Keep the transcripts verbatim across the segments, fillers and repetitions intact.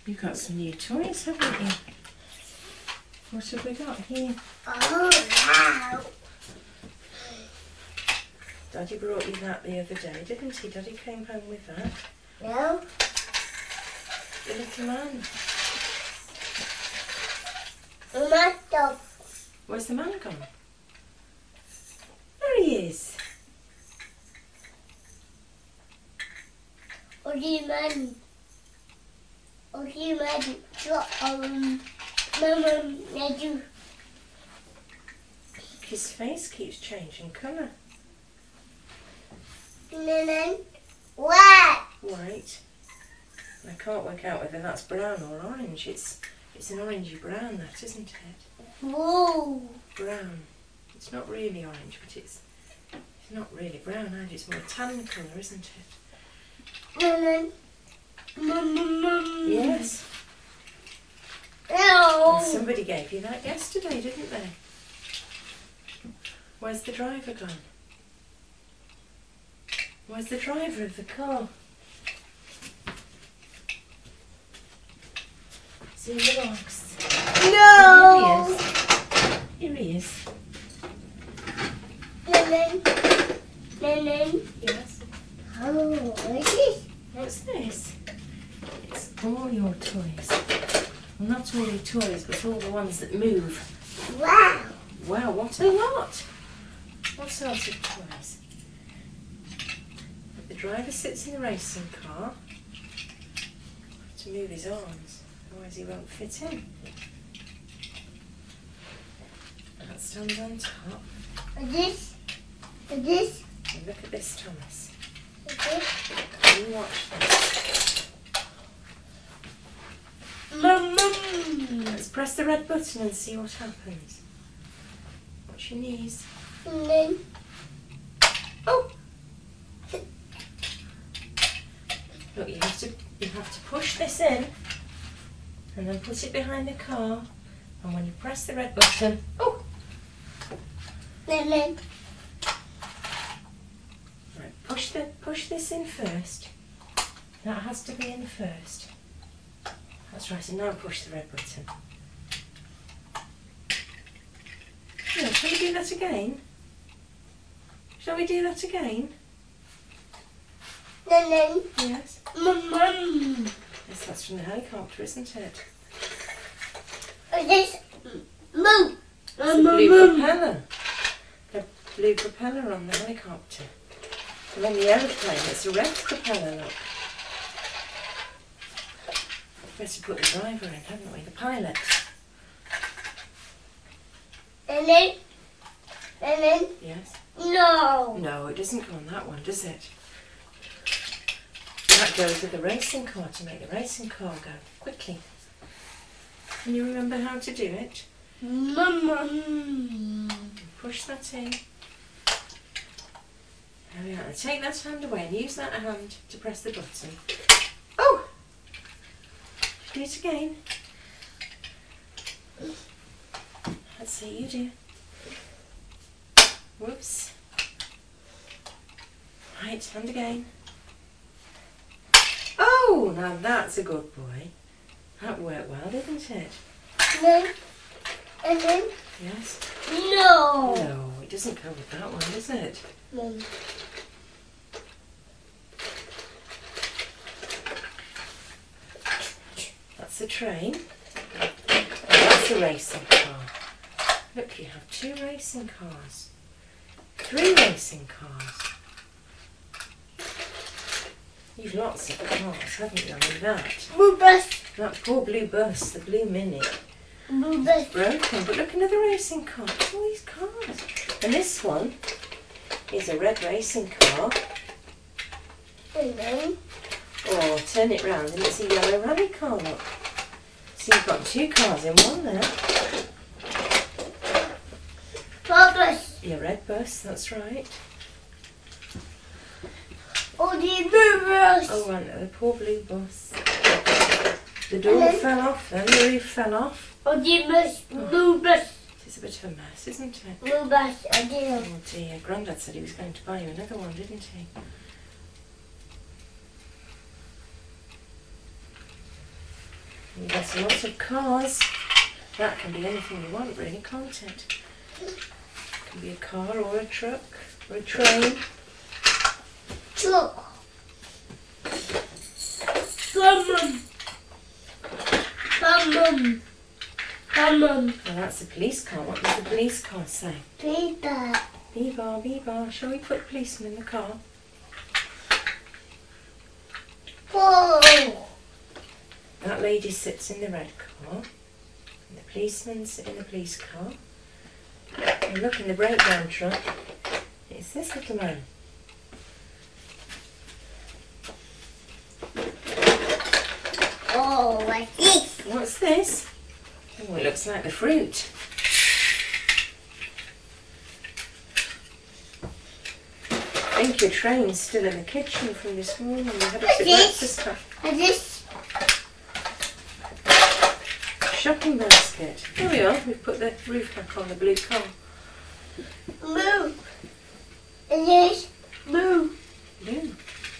You've got some new toys, haven't you? What have we got here? Oh, wow. Daddy brought you that the other day, didn't he? Daddy came home with that. No. The little man. Tomato. Where's the man gone? There he is. What do you mean? What do you mean? Um, Mama, did you? His face keeps changing colour. And then what? White. I can't work out whether that's brown or orange. It's it's an orangey brown, that, isn't it? Whoa. Brown. It's not really orange, but it's it's not really brown either. It's more tan colour, isn't it? And then, Mama. Yes. No. And somebody gave you that yesterday, didn't they? Where's the driver gone? Where's the driver of the car? Is he in the box? No. Oh, here he is. Here he is. And then, and then, Yes. oh, what is this? What's this? It's all your toys. Well, not all your toys, but all the ones that move. Wow. Wow, what a lot! What sort of toys? The driver sits in the racing car to move his arms, otherwise he won't fit in. That stands on top. Is this? Is this? And look at this, Thomas. Is this? You watch this. Mama. Let's press the red button and see what happens. Watch your knees. And then, Oh! Look, you have to you have to push this in and then put it behind the car, and when you press the red button, oh! and then, Right, push the push this in first. That has to be in first. That's right, and now push the red button. Yeah, shall we do that again? Shall we do that again? and then, Yes. Mama. Yes, that's from the helicopter, isn't it? Is this? Move. It's a blue propeller. The blue propeller on the helicopter. And then the aeroplane, it's a red propeller, look. Better put the driver in, haven't we? The pilot. And then, and then, Yes. no. No, it doesn't go on that one, does it? That goes with the racing car to make the racing car go quickly. Can you remember how to do it? Mama. Push that in. There we are. Now take that hand away and use that hand to press the button. Oh! Do it again. Let's see you do. Whoops. Right, hand again. Oh, now that's a good boy. That worked well, didn't it? And then, and then, Yes. no. No, it doesn't go with that one, does it? No. That's the train. And that's the racing car. Look, you have two racing cars. Three racing cars. You've lots of cars, haven't you? I mean that. Blue bus. That poor blue bus, the blue Mini, Blue bus. broken. But look, another racing car. Look at all these cars. And this one is a red racing car. And then, Or turn it round and it's a yellow rally car, look. So you've got two cars in one there. blue bus. Your red bus, that's right. Oh, the blue bus. Oh, right, the poor blue bus. The door fell off then, the roof fell off. Oh, the bus. Blue bus. It's a bit of a mess, isn't it? Blue bus. I did. Oh dear, Grandad said he was going to buy you another one, didn't he? You've got a lot of cars. That can be anything you want, really, can't it? It can be a car or a truck or a train. Truck. Come on. Come on. Come on. Well, that's a police car. What does the police car say? Peter. Bee-bar, bee-bar. Shall we put the policeman in the car? Whoa. That lady sits in the red car. And the policeman's in the police car. And look, in the breakdown truck, it's this little man. Oh, what's this? What's this? Oh, it looks like the fruit. I think your train's still in the kitchen from this morning. We had a bit of breakfast stuff. What's this? Shopping basket. Here we are. We've put the roof back on the blue car. Move. And this. Move. Blue.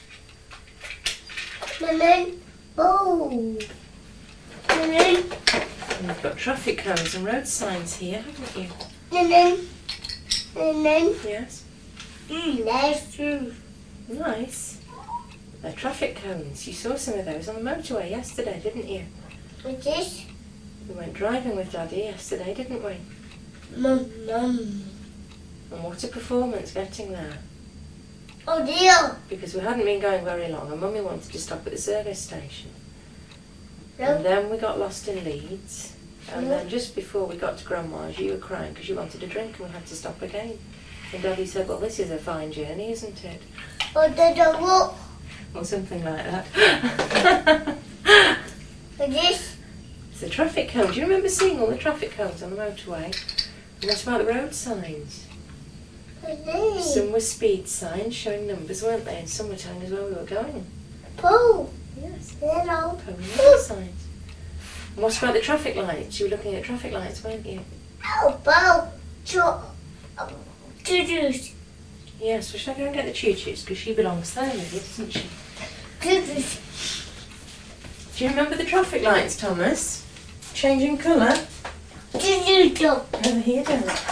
And then. Oh. And then. And you've got traffic cones and road signs here, haven't you? And then. And then. Yes. Mm, that's true. Nice. They're traffic cones. You saw some of those on the motorway yesterday, didn't you? What's this? We went driving with Daddy yesterday, didn't we? Mum, mum. And what a performance getting there. Oh dear. Because we hadn't been going very long and Mummy wanted to stop at the service station. No. And then we got lost in Leeds. And No. then just before we got to Grandma's, you were crying because you wanted a drink and we had to stop again. And Daddy said, well, this is a fine journey, isn't it? Oh, did I walk? Or something like that. What's this? It's a traffic cone. Do you remember seeing all the traffic cones on the motorway? And what about the road signs? What's this? Some were speed signs showing numbers, weren't they? And some were telling us where we were going. Pooh. Yes. Hello. Pony road signs. And what about the traffic lights? You were looking at traffic lights, weren't you? Oh, bow. Cho. Choo-choos. Yes, well, shall I go and get the choo-choos? Because she belongs there with you, doesn't she? Choo-choos. Do you remember the traffic lights, Thomas? Changing colour? Choo-choo. Over here, don't it?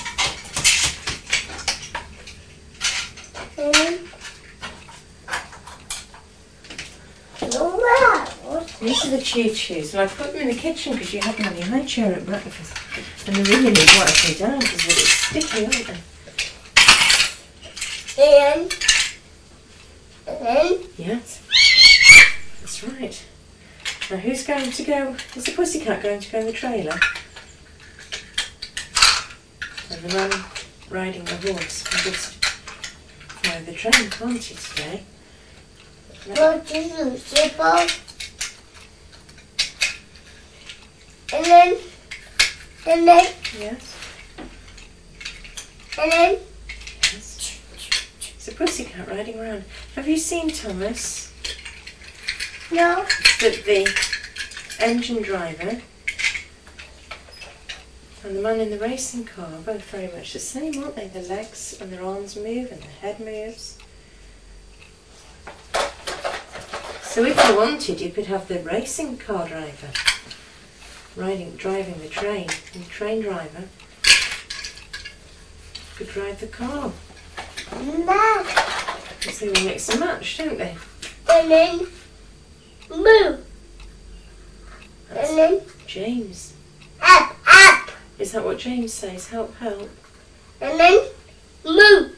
These are the choo-choos. Well, I put them in the kitchen because you had them on your high chair at breakfast. And they really need wiping down because they're sticky, aren't they? And, and then, Yes. That's right. Now who's going to go? Is the pussycat going to go in the trailer? And the man riding the horse can just fly the train, can't he, today? go to the simple. And then, and then, Yes. and then, Yes. It's a pussycat riding around. Have you seen Thomas? no, That the engine driver and the man in the racing car are both very much the same, aren't they? The legs and their arms move and the head moves. So if you wanted, you could have the racing car driver riding, driving the train, and the train driver could drive the car. no, Because they will mix and match, don't they? and then, move, That's and then, James. up, up, Is that what James says? Help, help. and then, move,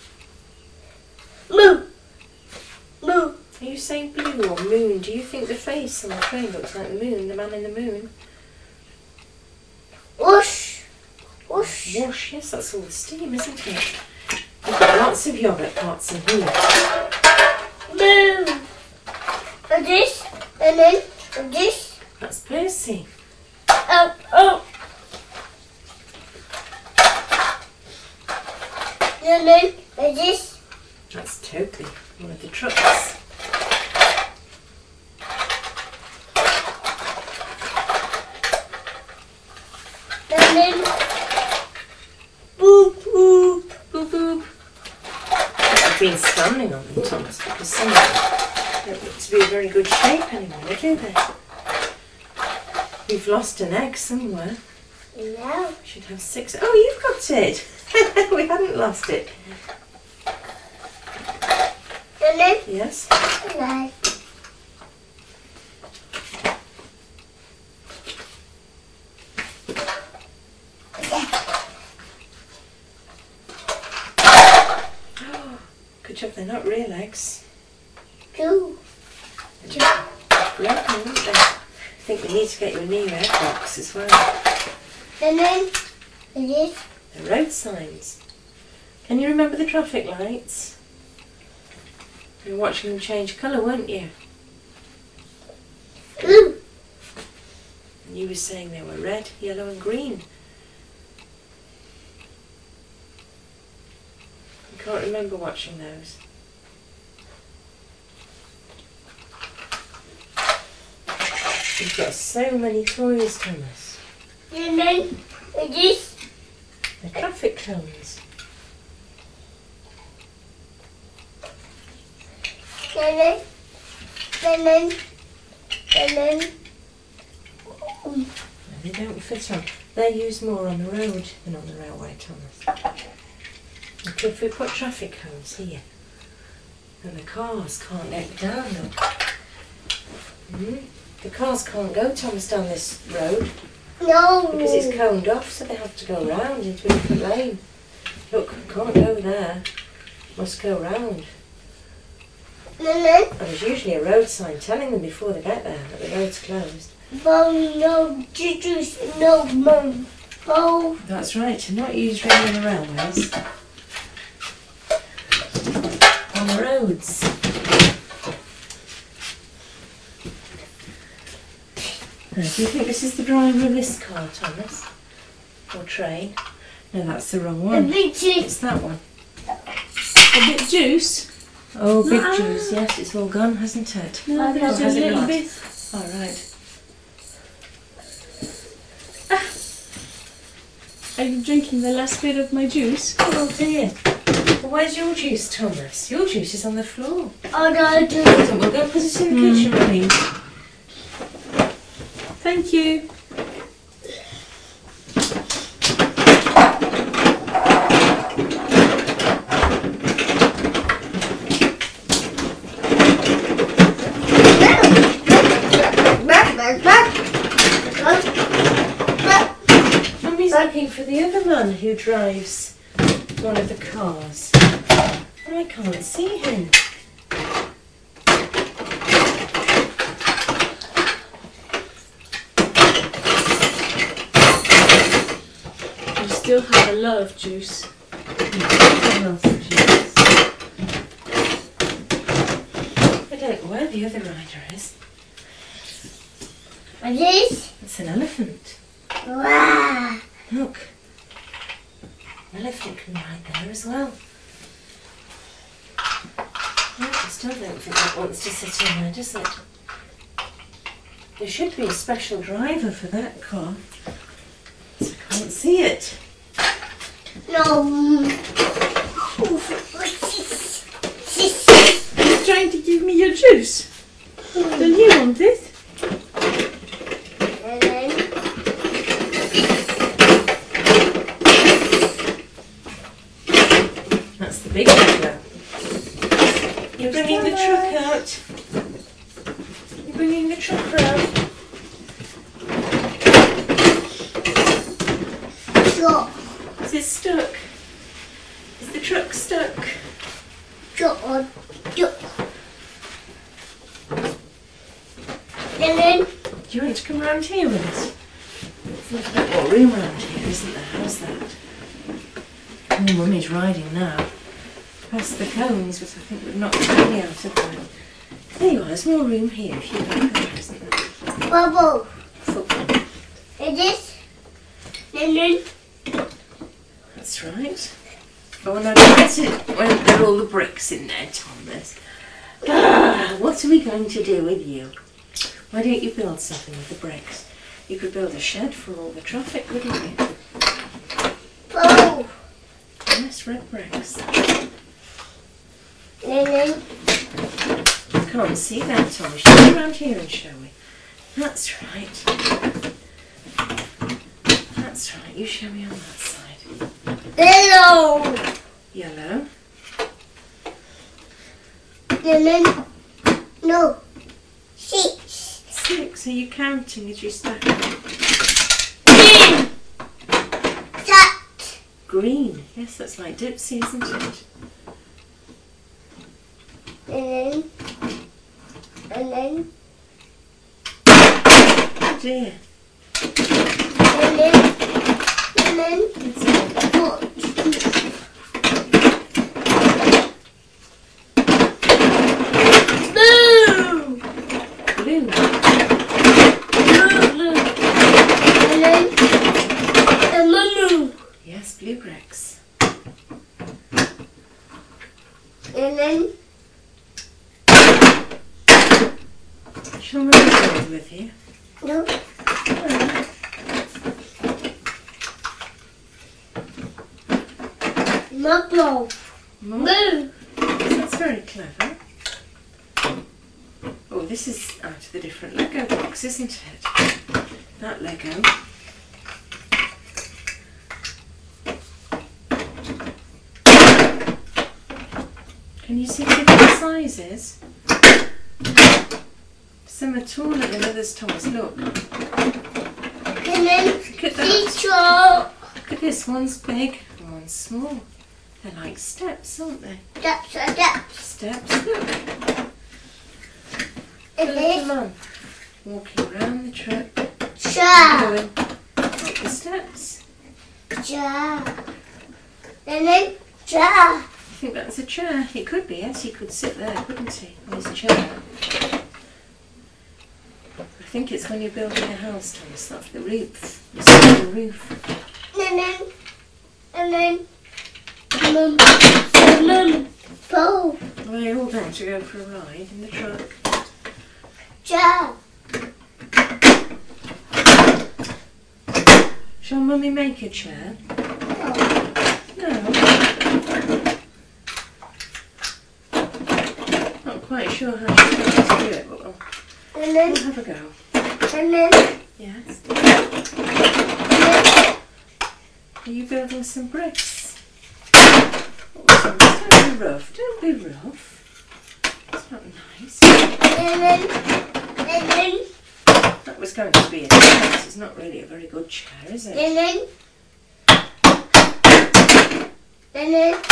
move, move. Are you saying blue or moon? Do you think the face on the train looks like the moon, the man in the moon? Whoosh, whoosh, Whoosh, yes, that's all the steam, isn't it? We've got lots of yogurt pots in here. move. And this, and then, and this, That's Percy. up, up. And then, and this, That's Toby, one of the trucks. and then, boop, boop. Boop boop. I've been standing on them, Thomas, because some of them don't look to be in very good shape anymore, do they? You've lost an egg somewhere. No. Should have six. Oh, you've got it. We hadn't lost it. And then, Yes. like, Good job, they're not real eggs. two. They're broken, aren't they? I think we need to get you a new egg box as well. And then, this. The road signs. Can you remember the traffic lights? You were watching them change colour, weren't you? Blue. And you were saying they were red, yellow and green. I can't remember watching those. You've got so many toys, Thomas. And then, this. The traffic cones. And then, and then, and then. No, they don't fit on. They're used more on the road than on the railway, Thomas. Look, if we put traffic cones here, then the cars can't get down, look. Mm. The cars can't go, Thomas, down this road No. because it's coned off, so they have to go round into a different lane. Look, can't go there. Must go round. And then, And there's usually a road sign telling them before they get there that the road's closed. Mom, no, juice, no, Mom. Oh, That's right, not used really on the railways. On the roads. Now, do you think this is the driver of this car, Thomas? Or train? No, that's the wrong a one. big juice. It's that one. A bit juice? Oh, big Ah. juice, yes, it's all gone, hasn't it? No, Oh, there's has a it little not? bit. All right. Are you drinking the last bit of my juice? Oh dear. Well, where's your juice, Thomas? Your juice is on the floor. Oh, no, juice. So we'll go put it in the kitchen, please. Thank you. Back, back, back. Mummy's looking for the other man who drives one of the cars. I can't see him. You still have a lot of juice. What else of juice? I don't know where the other rider is. What is? It's an elephant. Wow. Look. An elephant can ride there as well. I still don't think that wants to sit in there, does it? There should be a special driver for that car. So I can't see it. No. You're trying to give me your juice. Don't you want it? And then, That's the big driver. You're bringing the truck out. You're bringing the truck round. drop, Is it stuck? Is the truck stuck? drop, drop. And then, Do you want to come round here with us? There's a bit more room round here, isn't there? How's that? Oh, Mummy's riding now. Past the cones, but I think we've knocked Mummy out of there. There you are, there's more room here if you like there, isn't there? bubble. Football. And this, and then, That's right. Oh, no, that's it. Won't get all the bricks in there, Thomas. Ah, what are we going to do with you? Why don't you build something with the bricks? You could build a shed for all the traffic, couldn't you? bubble. Yes, red bricks. And then, I can't see that, Thomas. Show me around here and show me. That's right. That's right, you show me on that side. Yellow. Yellow. And then, no, six. Six. Are you counting as you stack them? Green. That. Green. Yes, that's like Dipsy, isn't it? And then, and then, Oh dear. and then, and then, It's all four. Blue. blue. Blue. And then, a moo. Yes, blue bricks. And then, Shall we build with you? no. Marble. More? Blue. That's very clever. Oh, this is out of the different Lego box, isn't it? That Lego. Can you see the different sizes? Some are taller than others, Thomas. Look. And then, Look at that. teacher. Look at this. One's big and one's small. They're like steps, aren't they? That's a that. Steps. Look. And Look, then, come on. Walking around the truck. chair. Going up the steps. Chair. And then, chair. I think that's a chair. It could be, yes. He could sit there, couldn't he? On his chair. I think it's when you're building a house, Thomas. That's the roof. You see the roof. And then, and then, mum, and mum, bow, Well, you're all going to go for a ride in the truck. chair. Shall Mummy make a chair? No. Not quite sure how she's going to do it, but we'll, And then, we'll have a go. and then, Yes. and Are you building some bricks? Oh, Thomas, don't be rough. Don't be rough. It's not nice. then, and then, That was going to be a chair. This is not really a very good chair, is it? and then, and then,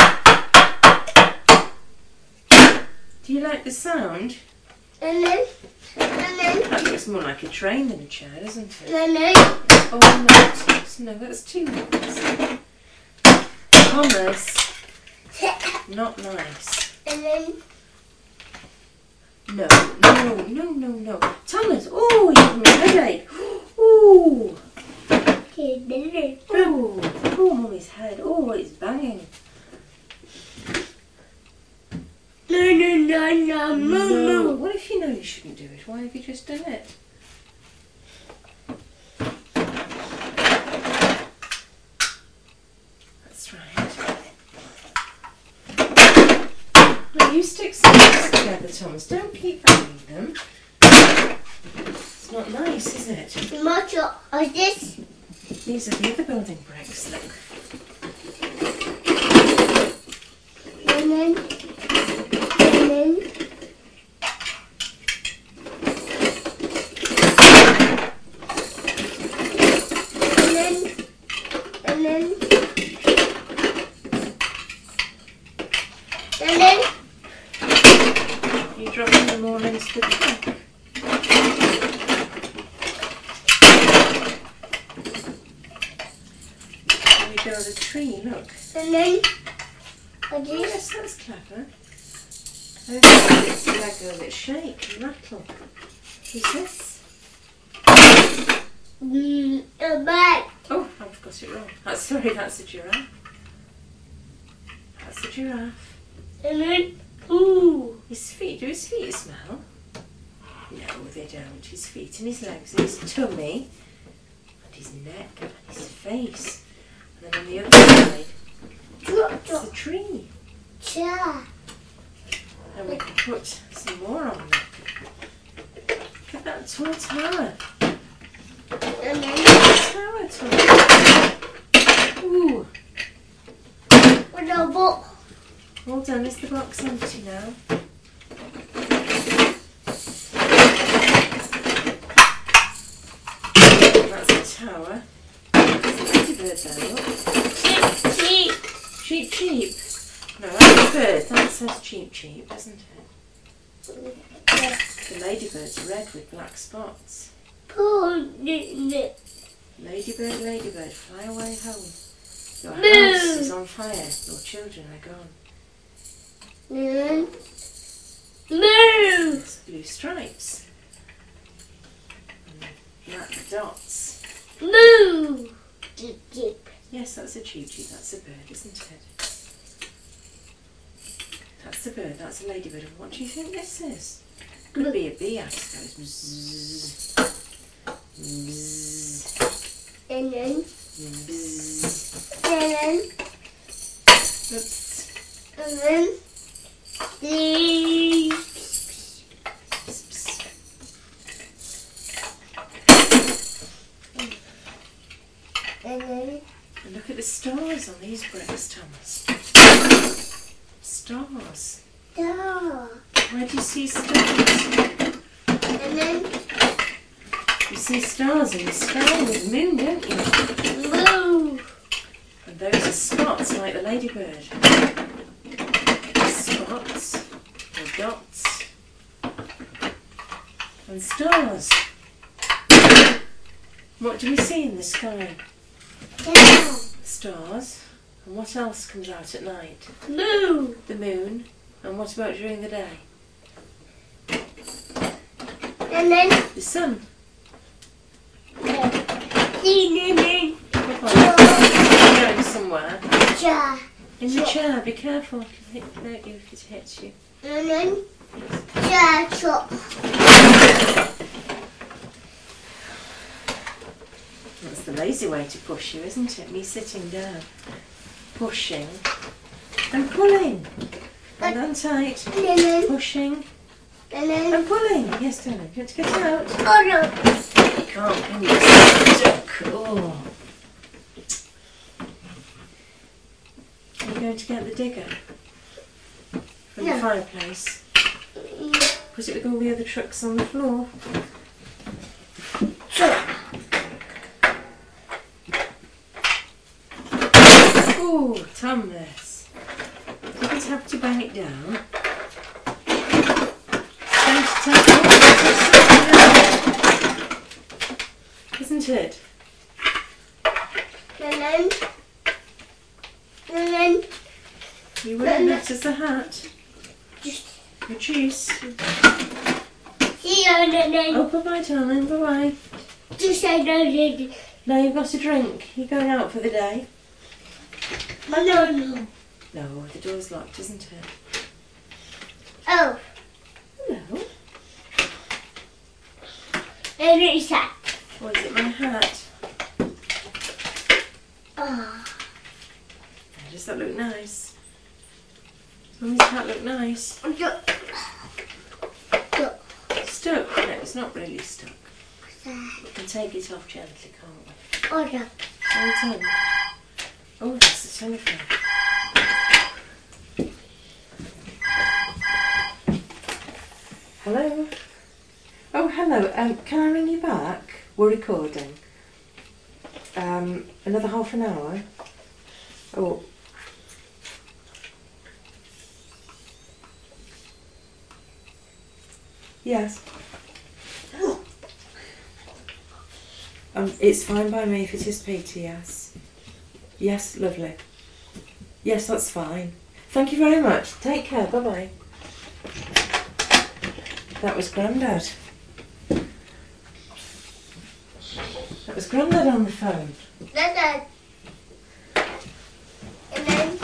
Do you like the sound? and then, and then, That looks more like a train than a chair, doesn't it? and then, Oh no, Thomas, no, that's too nice. Thomas, not nice. and then, No, no, no, no, no. Thomas, oh, you're having a headache. Oh, and then, oh, oh, Mummy's head. Oh, it's banging. no, no, no, no, moo, No. moo. What if you know you shouldn't do it? Why have you just done it? That's right. Now you stick some bricks together, Thomas. Don't keep banging them. It's not nice, is it? Much of this, These are the other building bricks. Look. and then, and then, and then, and then, and then, You're dropping them all into the truck. And we build a tree, look. and then, Oh, and this, yes, that's clever. Those bits of Lego that shake and rattle. Who's this? mm, a bag, Oh, I've got it wrong. That's, sorry, that's a giraffe. That's a giraffe. and then, ooh, His feet, do his feet smell? No, they don't. His feet and his legs and his tummy and his neck and his face. And then on the other side, drop, it's drop, a tree. chair, And we can put some more on it. Look at that tall tower. and then, Tower, Tom. Ooh. Oh, no, but Well done. Is the box empty now? That's a tower. There's a ladybird there, look. cheap, cheap. Cheap, cheap. No, that's a bird. That says cheap, cheap, doesn't it? Yes. The ladybird's red with black spots. Pull it. Ladybird, ladybird, fly away home. Your Moo. house is on fire. Your children are gone. Moo. Moo. There's blue stripes. And black dots. Moo. Cheep, cheep. Yes, that's a cheep cheep. That's a bird, isn't it? That's a bird. That's a ladybird. And what do you think this is? Could be a bee, I suppose. Bzzz. Bzzz. And then, Bzzz. and then, Oops. and then, the. Pss, pss. And then, And look at the stars on these bricks, Thomas. Stars. da. Where do you see stars? And then, You see stars in the sky with the moon, don't you? moo. And those are spots like the ladybird. Spots, or dots, and stars. What do we see in the sky? Da. Stars. And what else comes out at night? Moo. The moon. And what about during the day? And then, The sun. ding, ding, Come on. You're going somewhere. cha. In the chair, be careful. It can hit you if it hits you. And then, cha, chop. That's the lazy way to push you, isn't it? Me sitting down, pushing, and pulling. And on tight, And then, pushing, and then, and pulling. Yes, darling. You want to get out? oh no. You can't, can you? It's stuck. Oh. Are you going to get the digger from No. the fireplace? Put it with all the other trucks on the floor. Oh, Thomas. You just have to bang it down. It's going to take all the time, isn't it? And then, and then, You wearing that as a hat. just Reduce. see you, and then, Oh, bye-bye, darling. Bye-bye. just say no, no, Now you've got a drink. You're going out for the day. no, no, no. No, the door's locked, isn't it? Oh, Hello. and it's that. Or is it my hat? Oh, Does that look nice? Does Mummy's hat look nice? look, look. Stuck? No, it's not really stuck. We can take it off gently, can't we? Oh, no. Hold on. Oh, that's the telephone. Hello? Oh, hello. Um, can I ring you back? We're recording. Um, another half an hour? Oh. Yes. Um, it's fine by me if it is Peter, yes. Yes, lovely. Yes, that's fine. Thank you very much. Take care. Bye-bye. That was Grandad. That was Grandad on the phone. Then, then, and then,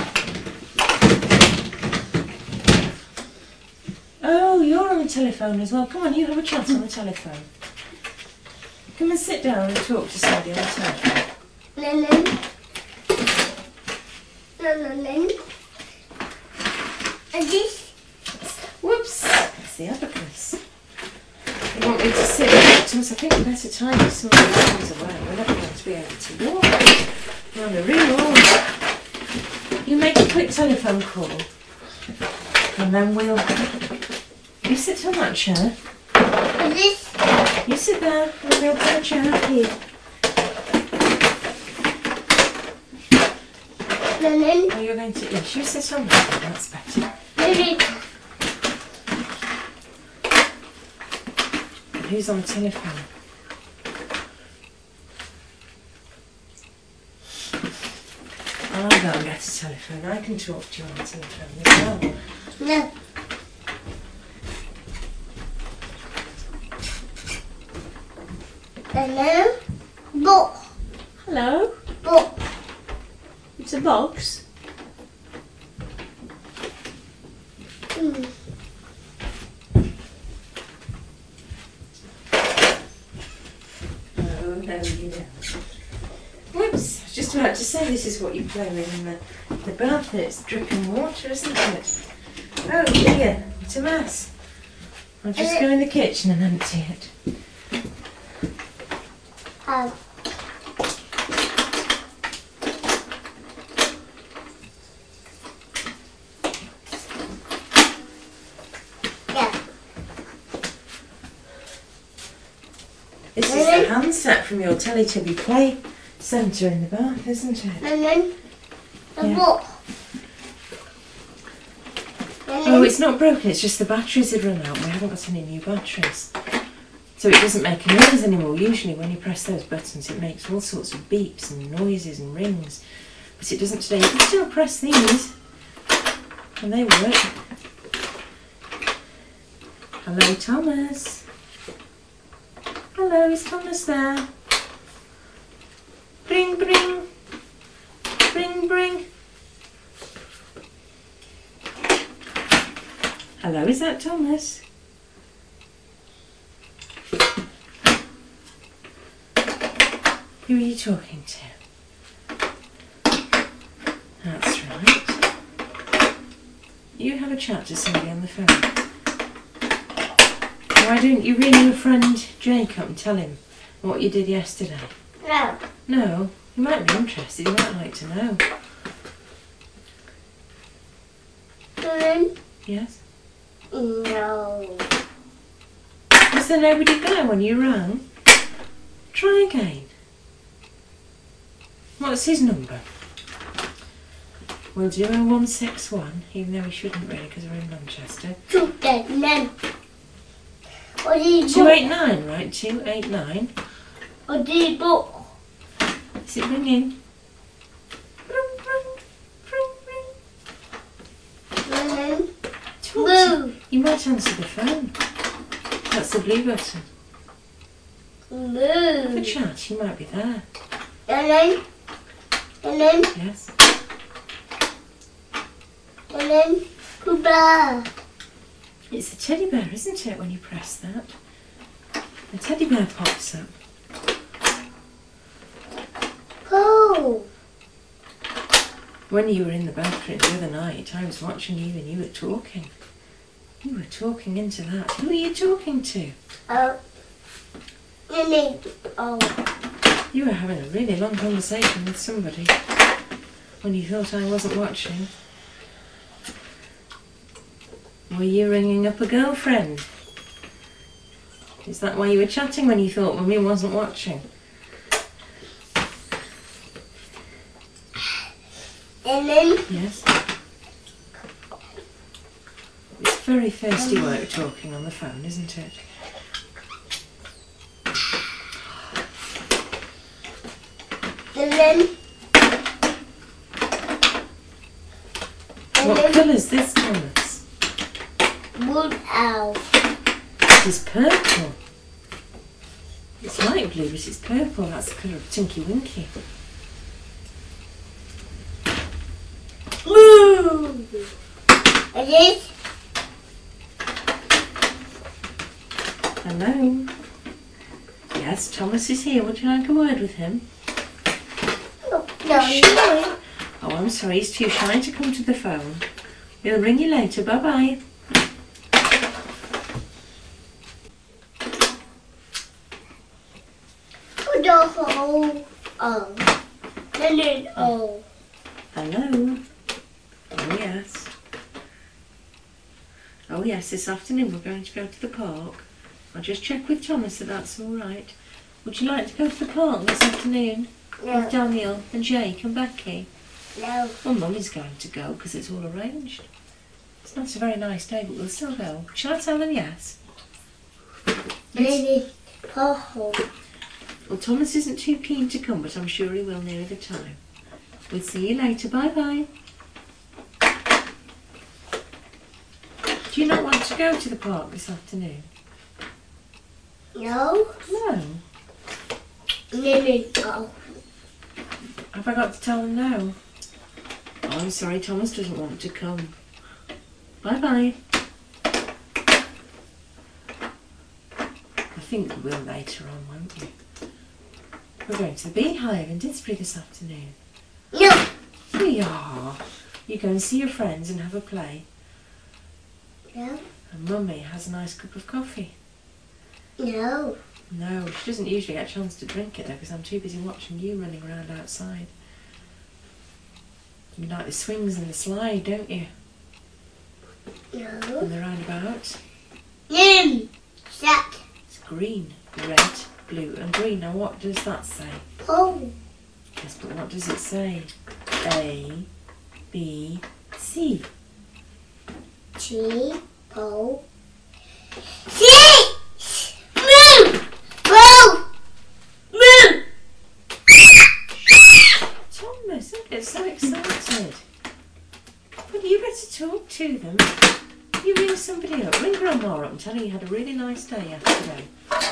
Oh, you're on the telephone as well. Come on, you have a chat on the telephone. Come and sit down and talk to somebody on the telephone. then, then, then, then, then, and this, Whoops! It's the abacus. You want me to sit next to us? I think we better tie this some of the things away. We're never going to be able to walk. Now the real order. You make a quick telephone call, and then we'll. You sit on that chair. Is this? You sit there, and we'll put a chair up here. And then Oh, you're going to. Yes, you sit on that. That's better. maybe Who's on the telephone? I'll go and get a telephone. I can talk to you on the telephone as well. no. And then book, Hello? book. It's a box. Mm. Oh, no, you don't. Whoops, I was just about to say this is what you play with in the, the bath. It's dripping water, isn't it? Oh dear, what a mess. I'll just go in the kitchen and empty it. Um, yeah. This is the handset from your Teletubby Play Centre in the bath, isn't it? And then the Yeah. book. And Oh, then it's not broken, it's just the batteries had run out. We haven't got any new batteries. So it doesn't make a noise anymore. Usually when you press those buttons it makes all sorts of beeps and noises and rings. But it doesn't today. You can still press these and they work. Hello Thomas. Hello, is Thomas there? Bring, bring. Bring, bring. Hello, is that Thomas? Who are you talking to? That's right. You have a chat to somebody on the phone. Why don't you ring your friend Jake up and tell him what you did yesterday? no. No, you might be interested, you might like to know. And then Yes? no. Was there nobody there when you rang? Try again. What's his number? We'll do oh one six one, even though we shouldn't really because we're in Manchester. Two dead men. Or the two book. eight nine, right? two eight nine. Or the book. Is it ringing? Ring, ring, ring, ring. And then Talk to- blue. You might answer the phone. That's the blue button. For Blue. chat, he might be there. And then and then Yes? and then goodbye. It's the teddy bear, isn't it, when you press that? The teddy bear pops up. Go. When you were in the bathroom the other night, I was watching you and you were talking. You were talking into that. Who are you talking to? Uh, and then oh. You were having a really long conversation with somebody when you thought I wasn't watching. Were you ringing up a girlfriend? Is that why you were chatting when you thought Mummy wasn't watching? And then Yes? It's very thirsty work talking on the phone, isn't it? and then and What then colour's this, Thomas? wood owl. It is purple. It's light blue, but it's purple. That's the colour of Tinky Winky. Blue. And this Hello? Yes, Thomas is here. Would you like a word with him? no. Shy. Oh, I'm sorry. He's too shy to come to the phone. We'll ring you later. Bye-bye. Put the whole um. And then, oh. Hello. Oh yes. Oh yes, this afternoon we're going to go to the park. I'll just check with Thomas that that's all right. Would you like to go to the park this afternoon No. with Daniel and Jake and Becky? No. Well, Mummy's going to go because it's all arranged. It's not a very nice day, but we'll still go. Shall I tell them yes? Maybe. Oh. Well, Thomas isn't too keen to come, but I'm sure he will near the time. We'll see you later. Bye-bye. Do you not want to go to the park this afternoon? No. No. Maybe. Oh. Have I got to tell them no? Oh, I'm sorry, Thomas doesn't want to come. Bye-bye. I think we will later on, won't we? We're going to the Beehive in Didsbury this afternoon. No. We are. You go and see your friends and have a play. No. And Mummy has a nice cup of coffee. No. No, she doesn't usually get a chance to drink it though because I'm too busy watching you running around outside. You like the swings and the slide, don't you? No. And the roundabout. Nim. Shut. It's green, red, blue and green. Now what does that say? Oh. Yes, but what does it say? A, B, C. T. O. C. Move. Move. Move. Thomas, don't get so excited. Well, you better talk to them. You ring somebody up. Ring Grandma up and tell her you had a really nice day yesterday.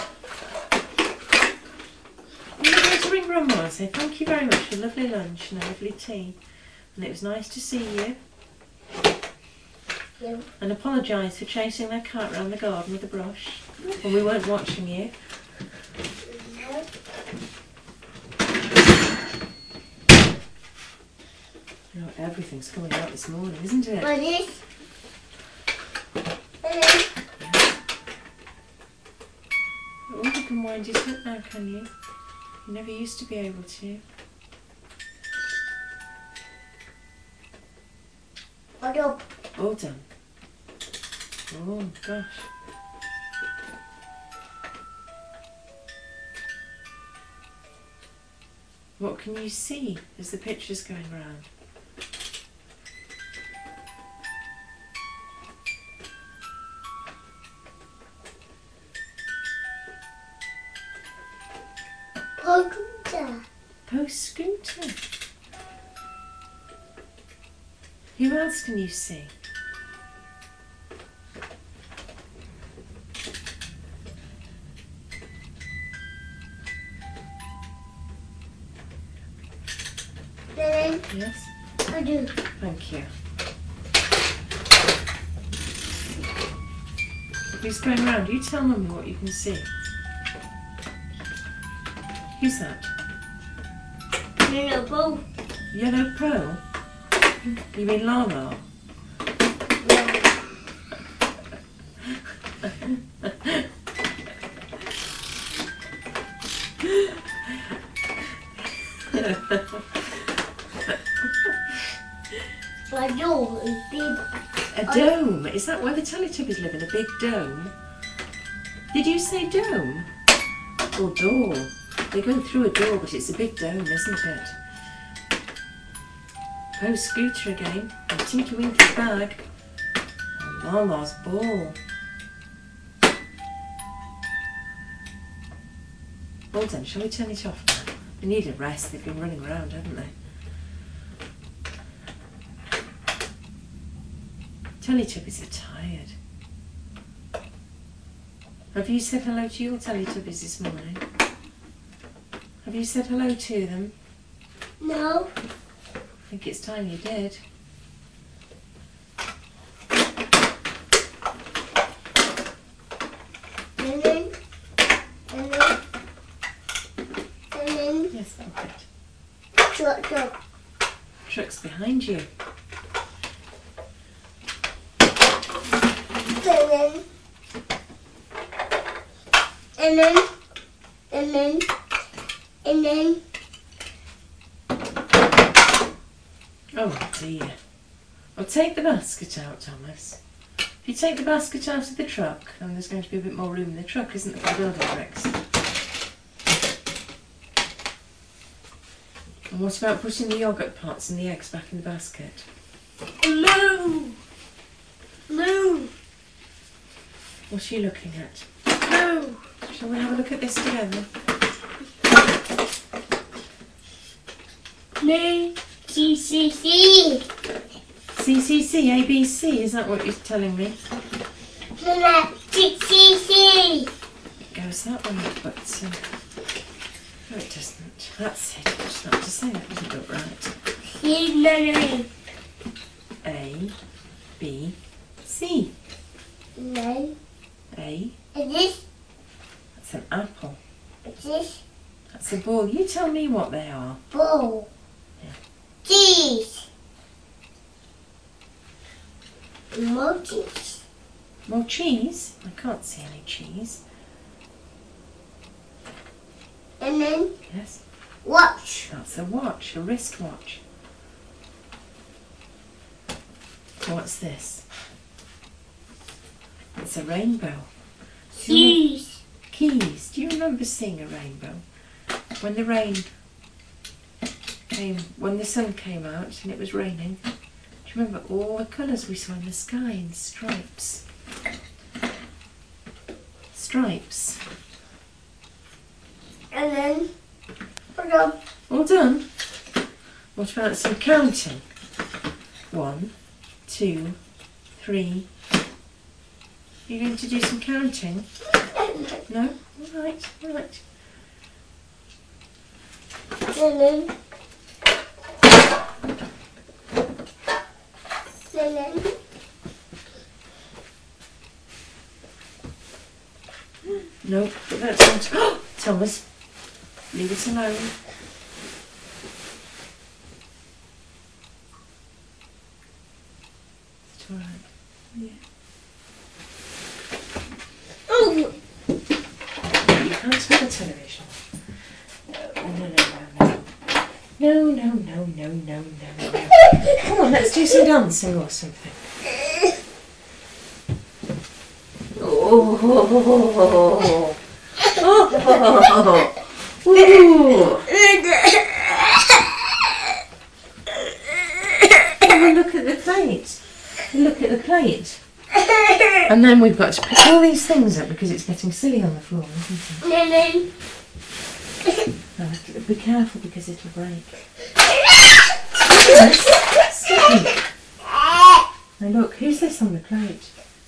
You're going to ring Grandma and say thank you very much for a lovely lunch and a lovely tea. And it was nice to see you. No. And apologise for chasing their cat around the garden with a brush when we weren't watching you. No. You know, everything's coming out this morning, isn't it? What is? Hello. Oh, you can wind your foot now, can you? You never used to be able to. What up? All done. Oh, gosh. What can you see as the picture's going round? Polka. Post scooter. Who else can you see? Then Yes? I do. Thank you. Who's going round? You tell Mummy what you can see. Who's that? No, no, both. Yellow pearl? You mean Lala? My door is big. A dome? Is that where the Teletubbies live, in a big dome? Did you say dome? Or door? They go through a door, but it's a big dome, isn't it? Oh, Scooter again. And Tinky Winky's bag. And Lala's ball. Well done, shall we turn it off now? They need a rest, they've been running around, haven't they? Teletubbies are tired. Have you said hello to your Teletubbies this morning? Have you said hello to them? No. I think it's time you did. And then, and then, and then, Yes, that's it. truck, truck. Truck's behind you. And then, and then, and then, and then, Oh dear. Well, take the basket out, Thomas. If you take the basket out of the truck, then there's going to be a bit more room in the truck, isn't there, for the building bricks? And what about putting the yoghurt pots and the eggs back in the basket? No. No. What are you looking at? No. Shall we have a look at this together? No. C C C. C C C, A B C, is that what you're telling me? No, no. C C C. It goes that way, but uh, no, it doesn't. That's it. I was about to say that doesn't look right. C, no, no. A, B, C. No. A, Is this? that's an apple. Is this? That's a ball. You tell me what they are. Ball. Yeah. Cheese. More cheese. More cheese? I can't see any cheese. And then Yes, watch. that's a watch, a wristwatch. What's this? It's a rainbow. Do you remem- Cheese. Keys. Do you remember seeing a rainbow? When the rain came, when the sun came out and it was raining, do you remember all the colours we saw in the sky in stripes? Stripes. And then put up. All done? What about some counting? One, two, three. Are you going to do some counting? No? All right, all right. And then. And then. No, but that's not. Thomas, leave it alone. It's all right. Yeah. Oh. You can't smell the television. No, no, no, no, no. No, no, no, no, no, no, no. Come on, let's do some dancing or something. Oh, oh, oh, ooh. Oh, look at the plate. Look at the plate. And then we've got to pick all these things up because it's getting silly on the floor, isn't it? And then. Oh, be careful because it'll break. Yes, stop. Now look, who's this on the plate?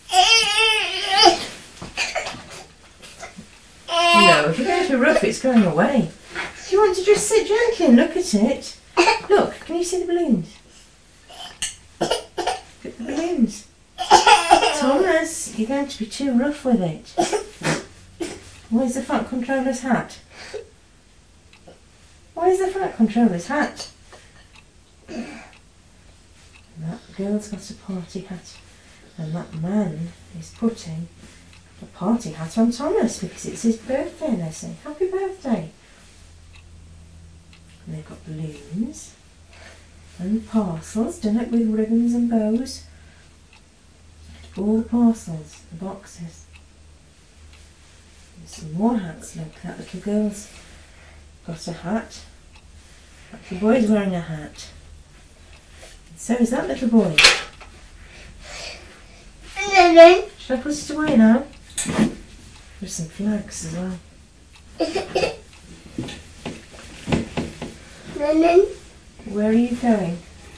No, if you're going to rough it, it's going away. Do you want to just sit gently and look at it? Look, can you see the balloons? Look at the balloons. Thomas, you're going to be too rough with it. Where's the fat controller's hat? Where's the fat controller's hat? And that girl's got a party hat. And that man is putting a party hat on Thomas because it's his birthday and they're saying happy birthday. And they've got balloons and parcels done up with ribbons and bows. All the parcels, the boxes. There's some more hats. Look, that little girl's got a hat. That little boy's wearing a hat. And so is that little boy. And then. Should I put it away now? There's some flags as well. And then. Where are you going?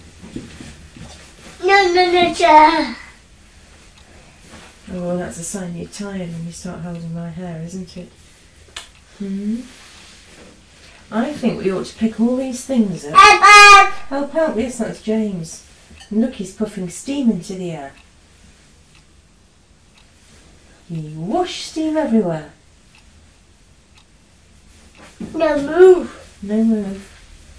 No, no, no, chair. Oh, well, that's a sign you're tired when you start holding my hair, isn't it? Hmm? I think we ought to pick all these things up. Help, Help out, yes, that's James. And look, he's puffing steam into the air. You whoosh steam everywhere. No, move. No move.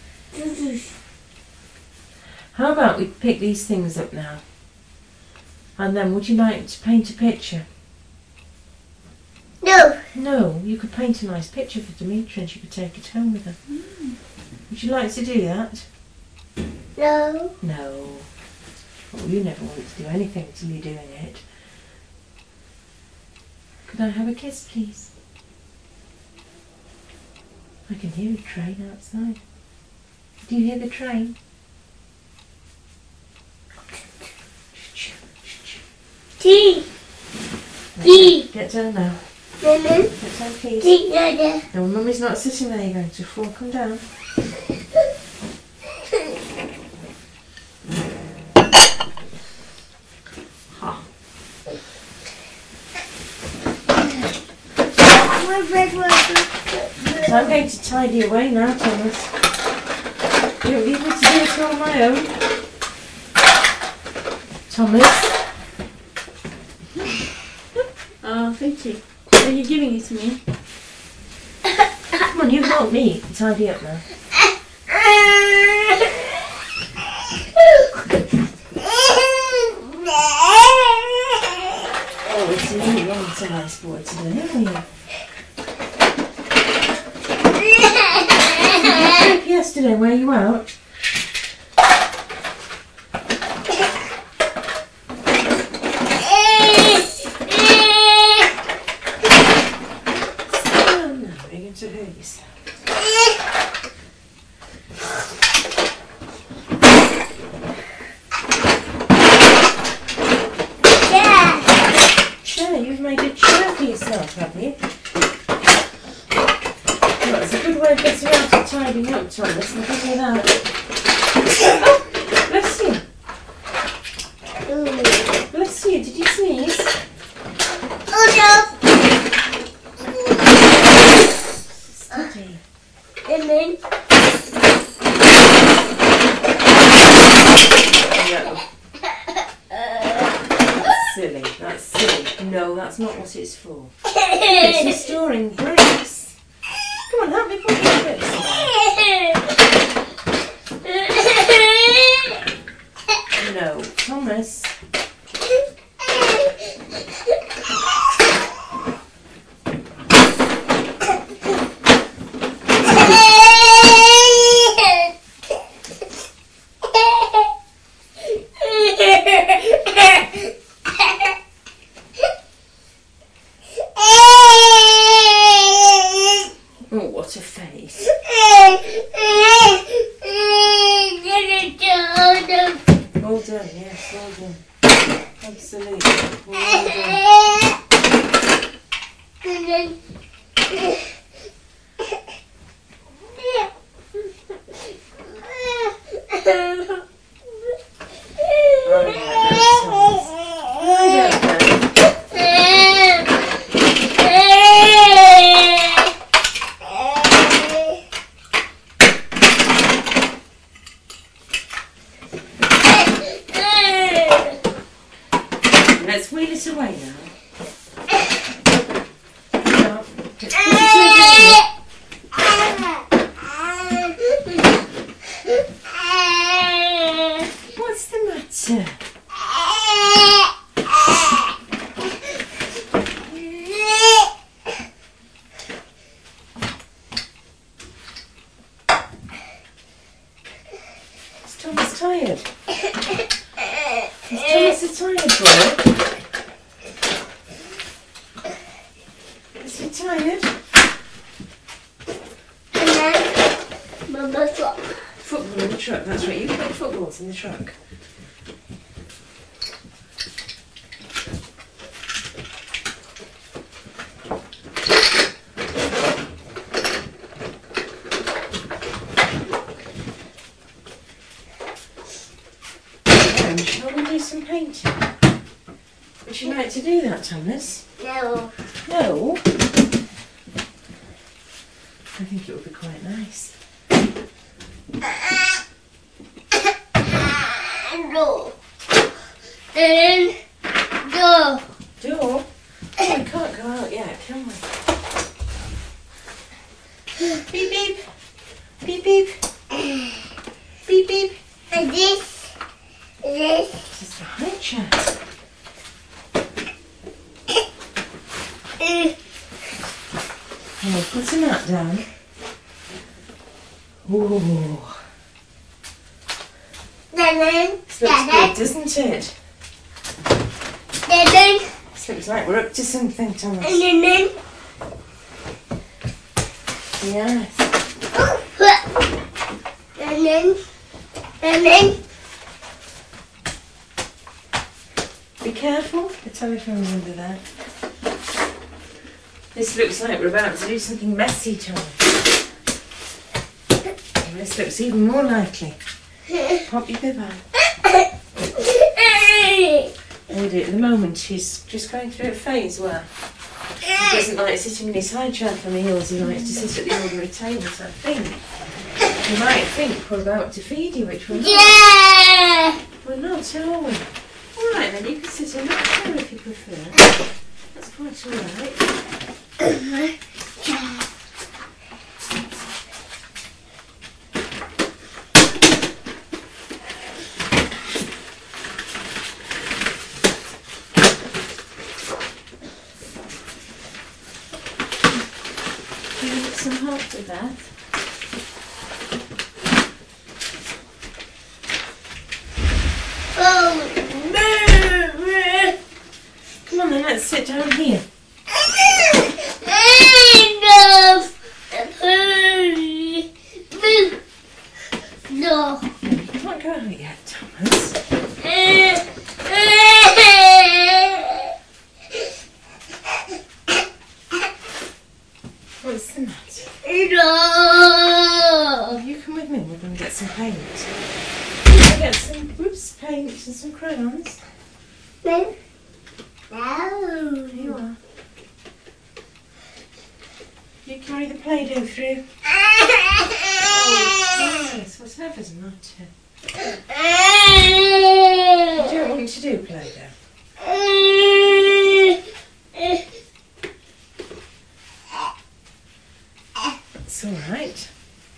How about we pick these things up now? And then would you like to paint a picture? No. No, you could paint a nice picture for Demetra and she could take it home with her. Mm. Would you like to do that? No. No. Oh, you never want to do anything till you're doing it. Could I have a kiss, please? I can hear a train outside. Do you hear the train? Tea. Tea. Get down now. Lemon. Get down, please. Tea, Dada. No, Mummy's not sitting there. You're going to fall. Come down. Ha. My bread was. So I'm going to tidy away now, Thomas. You don't leave me to do it all on my own. Thomas. Oh, thank you. Are you giving it to me? Come on, you help me tidy up now. Oh, it's a really long to nice boy today, haven't you? Yesterday, were you out? Oh no, you're going to hurt yourself. Chair, you've made a chair for yourself, have you? Well, it's a good way of getting out of tidying up, Thomas, and give you that. Oh, bless you. Bless you, did you sneeze? Oh no. Steady. Lemon. No. That's silly, that's silly. No, that's not what it's for. It's for storing bricks. Come on, help me put your bricks away. No, Thomas. Oh, what a face. All done, yes, all done. Absolutely. All done. Let's wheel it away now. Now, let's put it away. What's the matter? Is Thomas tired? Is Thomas a tired boy? Is he tired? And then Mama flop. Football in the truck, that's right. You play footballs in the truck. And shall we do some painting? Would you like to do that, Thomas? No. No. I think it would be quite nice. No. And go. Door? Oh, we can't go out yet, can we? Beep beep. Beep beep. Beep beep. And this. This. This is the high chair. Oh, putting that down. Ooh. This looks good, doesn't it? This looks like we're up to something, Thomas. Yes. Be careful, the telephone's under there. This looks like we're about to do something messy, Thomas. And this looks even more likely. Pop your bib on. Lady, at the moment she's just going through a phase where he doesn't like sitting in his high chair for meals, he likes to sit at the ordinary table, so I think you might think we're about to feed you, which we're not. Yeah! We're not, are we? Alright then, you can sit in that chair if you prefer. That's quite alright. Can you get some help with that? Come on then, let's sit down here. No. You can't go out yet, Thomas. What's the matter? No. You come with me, we're going to get some paint. We're going to get some whoops, paint and some crayons. No. Here you are. You carry the Play-Doh through. Oh, yes, whatever's the matter. You don't want me to do Play-Doh? It's alright.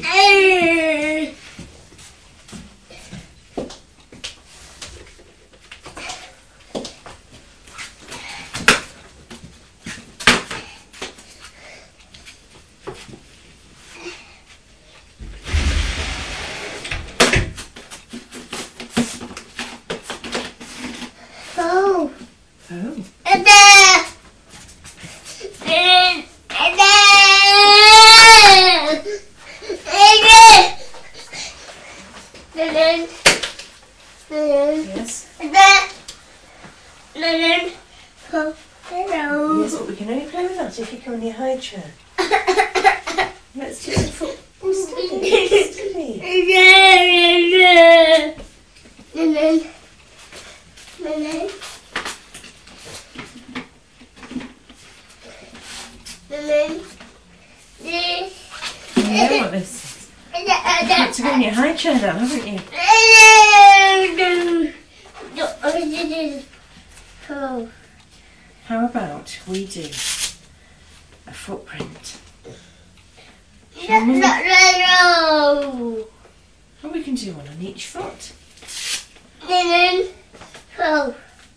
Oh. Oh. Yes. Hello. Yes, but we can only play with that if you come in your high chair. Let's do some foot. Oh, steady, steady. You know what this is. You've got to go in your high chair now, haven't you? Oh. How about we do a footprint? Shall we? No. Or we can do one on each foot. Oh.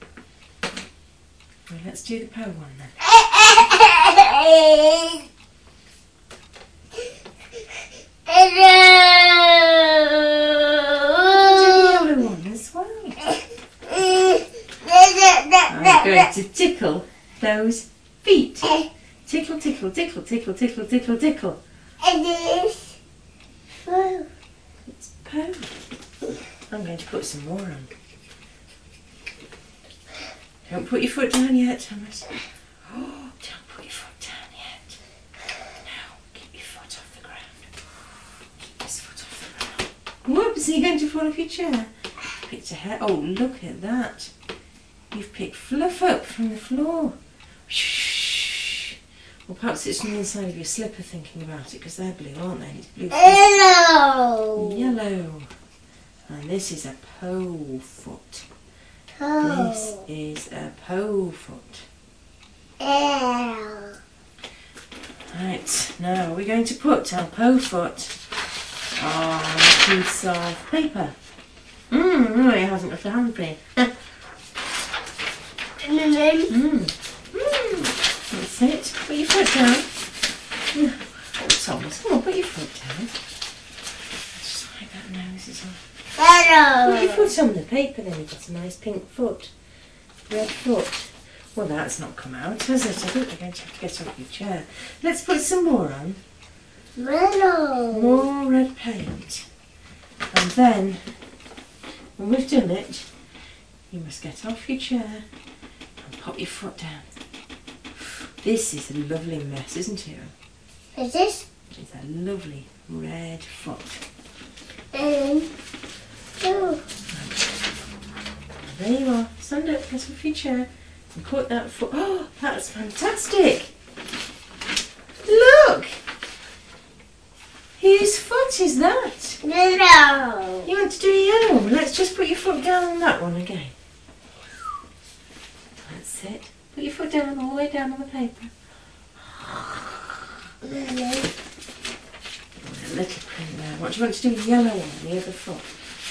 Well, let's do the Poe one then. Yellow one as well. I'm going to tickle those feet. Tickle, tickle, tickle, tickle, tickle, tickle, tickle. It's Poe. I'm going to put some more on. Don't put your foot down yet, Thomas. Oh, don't put your foot down yet. No, keep your foot off the ground. Keep this foot off the ground. Whoops, are you going to fall off your chair? Picked a hair. Oh, look at that. You've picked fluff up from the floor. Shh. Well, perhaps it's from the inside of your slipper thinking about it, because they're blue, aren't they? It's blue. Hello. Yellow. And this is a Poe foot. Oh. This is a Poe foot. L. Right, now we're going to put our Poe foot on a piece of paper. Mmm, no, it hasn't got a handprint. Mmm. Mmm. That's it. Put your foot down. Oh, Thomas, come on, put your foot down. Just like that nose is on. Hello. No. your foot on the paper, then you've got a nice pink foot. Red foot. Well, that's not come out, has it? I think you're going to have to get off your chair. Let's put some more on. Mellow. More red paint. And then, when we've done it, you must get off your chair and pop your foot down. This is a lovely mess, isn't it? Is this? It's a lovely red foot. Um, oh. There you are. Stand up, get off your chair and cut that foot. Oh, that's fantastic. Look! Whose foot is that? Mellow. You want to do yellow? Let's just put your foot down on that one again. That's it. Put your foot down, all the way down on the paper. Mellow. A little print there. What do you want to do with the yellow one on the other foot?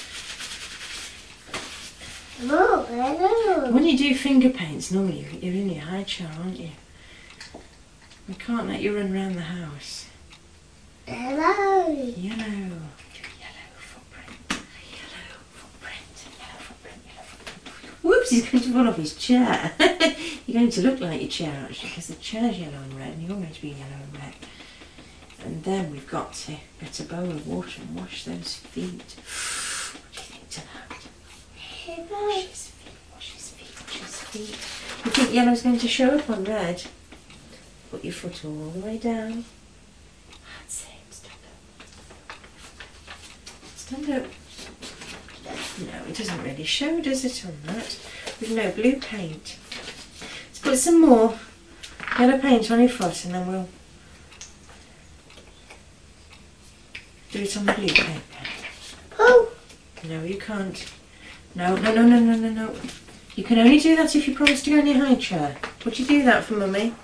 Oh, mellow. When you do finger paints, normally you're in your high chair, aren't you? We can't let you run around the house. Mellow. Yellow. Yellow footprint. Yellow footprint. Yellow footprint. Yellow footprint. Whoops, he's going to fall off his chair. You're going to look like your chair actually, because the chair's yellow and red and you're going to be yellow and red. And then we've got to get a bowl of water and wash those feet. What do you think to that? Wash his feet, wash his feet, wash his feet. You think yellow's going to show up on red? Put your foot all the way down. That's it. Stand up. Stand up. No, it doesn't really show, does it, on that? With no blue paint. Let's put some more yellow paint on your foot and then we'll do it on the blue paper. Oh. No, you can't. No, no, no, no, no, no, no. You can only do that if you promise to go in your high chair. Would you do that for Mummy?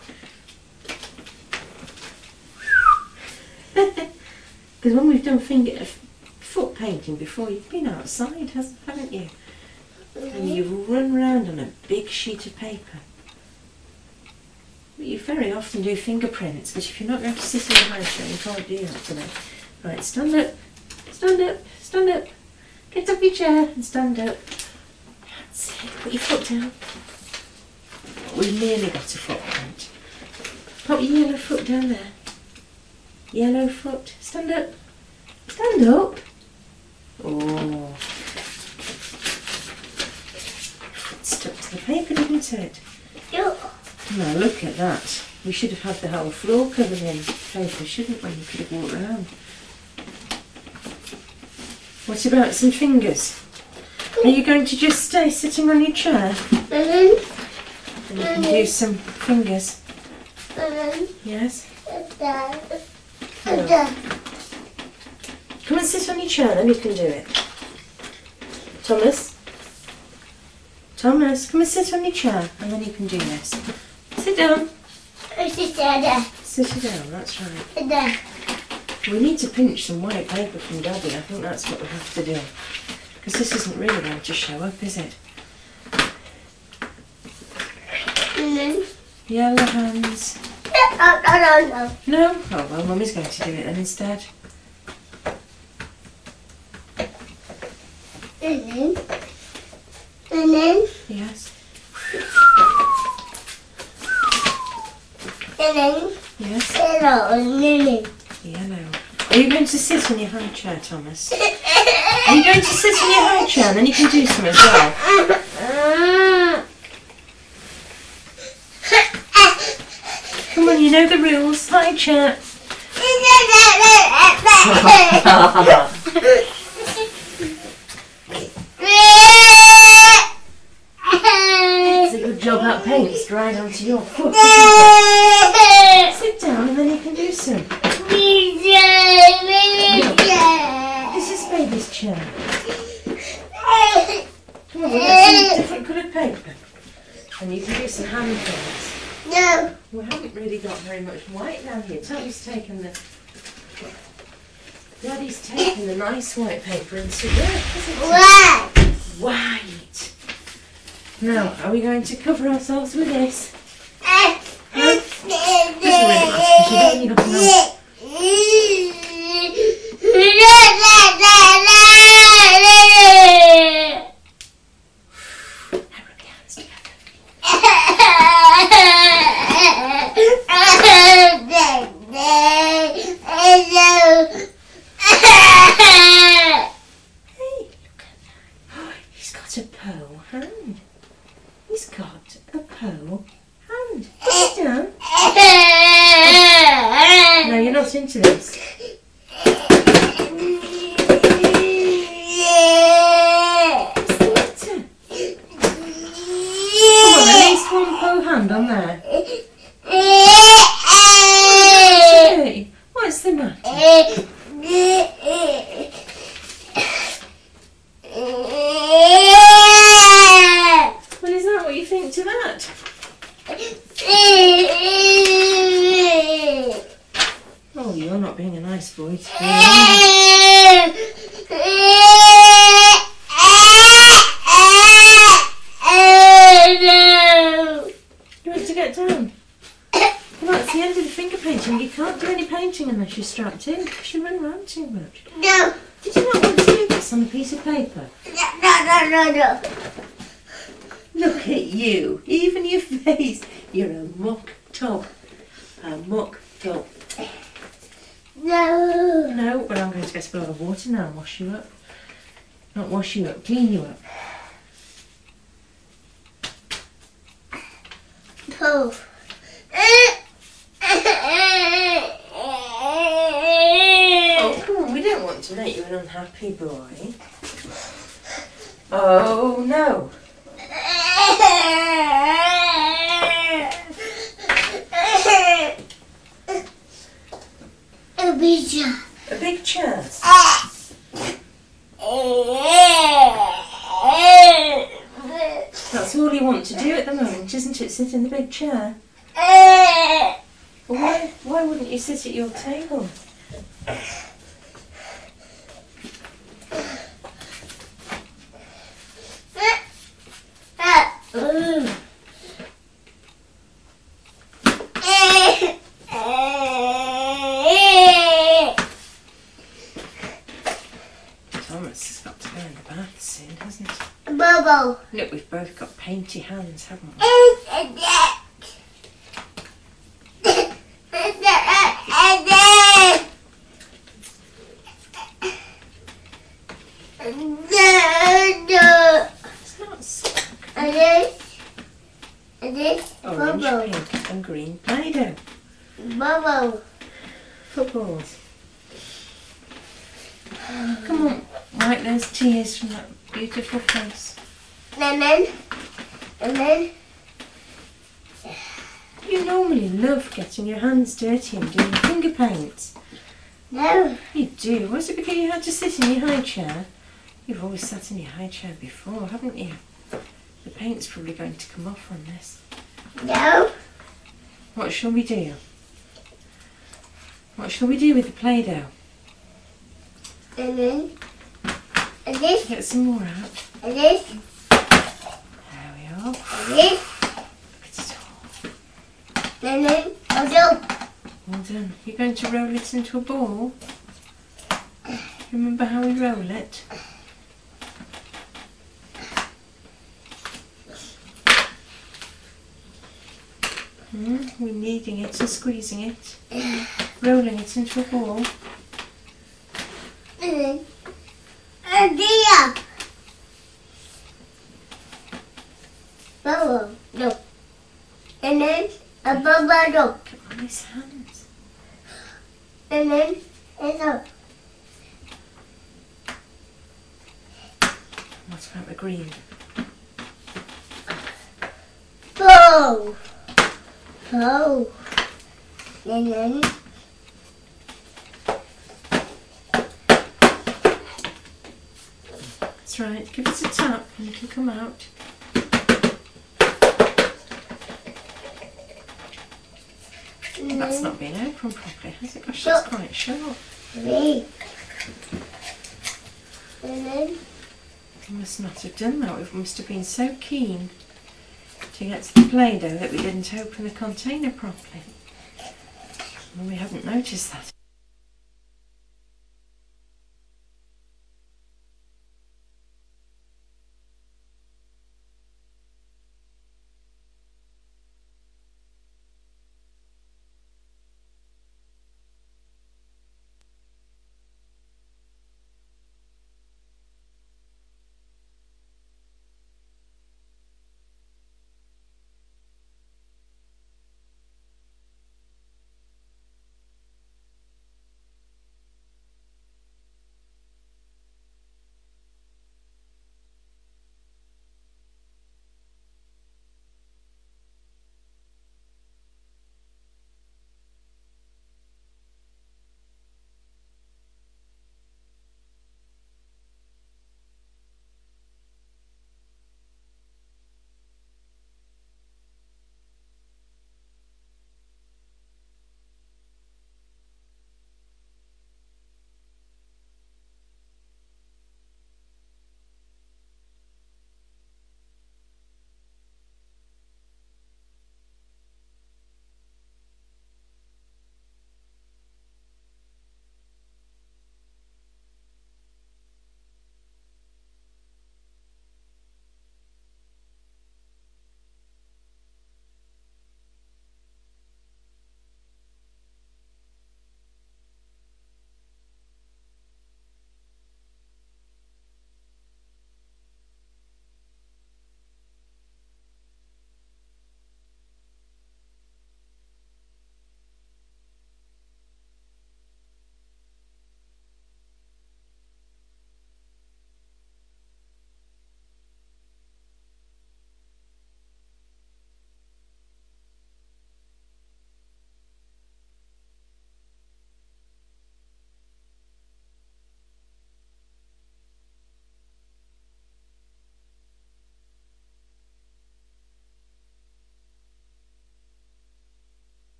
Because when we've done finger foot painting before, you've been outside, haven't you? And you've run around on a big sheet of paper. But you very often do fingerprints, but if you're not going to sit in the high chair, you can't do that today. Right, stand up, stand up, stand up. Get off your chair and stand up. That's it, put your foot down. We've nearly got a footprint. Put your yellow foot down there. Yellow foot, stand up. Stand up. Oh. It's stuck to the paper, didn't it? Yeah. Now look at that. We should have had the whole floor covered in paper, shouldn't we? You could have walked around. What about some fingers? Are you going to just stay sitting on your chair? Mm-hmm. And you can do some fingers. Mm-hmm. Yes? Dad. No. Dad. Come and sit on your chair, then you can do it. Thomas? Thomas, come and sit on your chair, and then you can do this. Sit down. Sit down. Sit you down, that's right. Sit down. We need to pinch some white paper from Daddy. I think that's what we have to do. Because this isn't really going to show up, is it? Mm-hmm. Yellow hands. No, no, no, no. No? Oh, well, Mummy's going to do it then instead. Mm-hmm. And then, Yes. and then, Yes. hello, and then. Yellow. Are you going to sit in your high chair, Thomas? Are you going to sit in your high chair? Then you can do some as well. Come on, you know the rules. High chair. It's a good job that paint's dried onto your foot. Sit down and then you can do some. This is baby's chair. Come on, we'll get some different coloured paper. And you can do some hand things. No. We haven't really got very much white down here. Daddy's taken the Daddy's taken the nice white paper and so yeah, What? white. Now, are we going to cover ourselves with this? Uh, Doesn't really matter because you've only got enough. La la la la la look at that. He's got a pearl hand. He's got a pearl hand. Put it down. No, you're not into this. What's the matter? Come on, at least one pearl hand on there. Hey, what's the matter? Well, is that what you think to that? Oh, you're not being a nice boy today. You want to get down? Well, that's the end of the finger painting. You can't do any painting unless you're strapped in because you run around too much. No. Did you not want to do this on a piece of paper? No, no, no, no. Look at you. Even your face. You're a muck top. A muck top. No. No, but I'm going to get a lot of water now and wash you up. Not wash you up, clean you up. No. Oh, come on, we don't want to make you an unhappy boy. Oh, no. A picture. A big chair. That's all you want to do at the moment, isn't it? Sit in the big chair. Well, why, why wouldn't you sit at your table? Thomas has got to go in the bath soon, hasn't he? Bubble. Look, we've both got painty hands, haven't we? It's not stuck. Orange, pink and green Play-Doh. Bubble. Footballs. Come on, wipe those tears from that beautiful face. And then, and then, You normally love getting your hands dirty and doing finger paints. no. You do. Was it because you had to sit in your high chair? You've always sat in your high chair before, haven't you? The paint's probably going to come off on this. No. What shall we do? What shall we do with the Play-Doh? And then, and this, Get some more out. and this, There we are. and this, Look at it all. and then, also, Well done. You're going to roll it into a ball? Remember how we roll it? Hmm, we're kneading it and squeezing it. Rolling it into a ball. and then, and here. Bubble. No. And then, a bubble. Look at his hands. And then, and so. What about the green? Oh. Oh. And then, That's right. Give it a tap and it can come out. and That's then, not been opened properly, has it? Gosh, that's quite sharp. three. And then, We must not have done that. We must have been so keen to get to the Play-Doh that we didn't open the container properly. Well, we haven't noticed that.